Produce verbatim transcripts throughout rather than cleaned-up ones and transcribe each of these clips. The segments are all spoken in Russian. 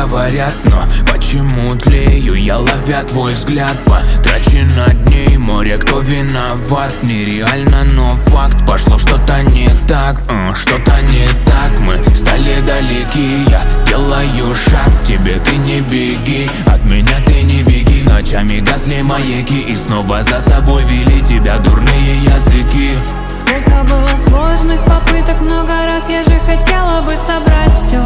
говорят, но почему тлею я, ловя твой взгляд, потрачено дней море, кто виноват? Нереально, но факт, пошло что-то не так, uh, что-то не так. Мы стали далеки, я делаю шаг к тебе, ты не беги, от меня ты не беги. Ночами гасли маяки и снова за собой вели тебя дурные языки. Сколько было сложных попыток, много раз я же хотела бы собрать все,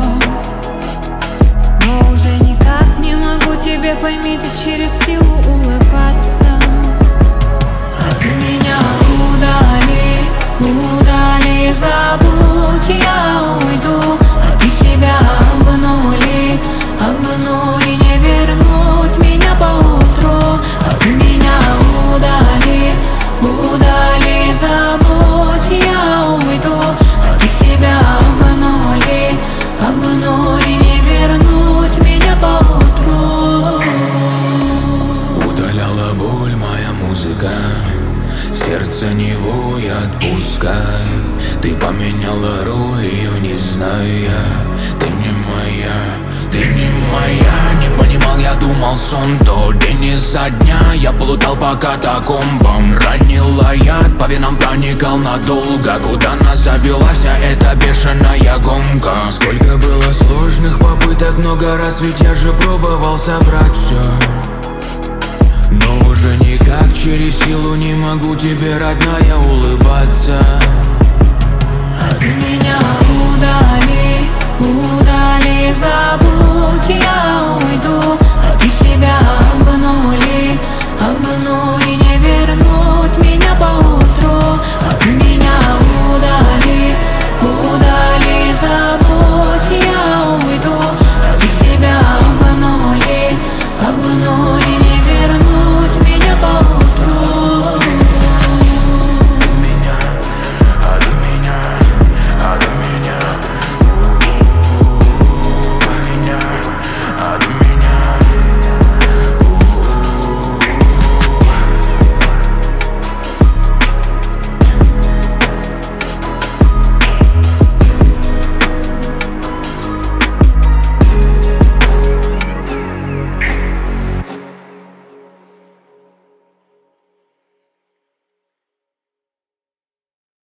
но уже никак не могу тебе, пойми, ты через силу улыбаться. А ты меня удали, удали, забудь, я уйду. А ты себя обманули, обманули, не вернуть меня поутру. А ты меня удали, удали, забудь, я уйду. А ты себя обманули, обманули, не вернуть меня поутру. Удаляла боль моя музыка, сердце не вой, отпускай. Ты поменяла роль, ее не зная. Ты не моя, ты не моя. Не понимал, я думал сон, то день изо дня. Я плутал по катакомбам, ранила яд, по венам проникал надолго. Куда нас завела вся эта бешеная гонка? Сколько было сложных попыток, много раз, ведь я же пробовал собрать все, но уже никак, через силу не могу тебе, родная, улыбаться. А ты меня удали, удали, забудь, я уйду.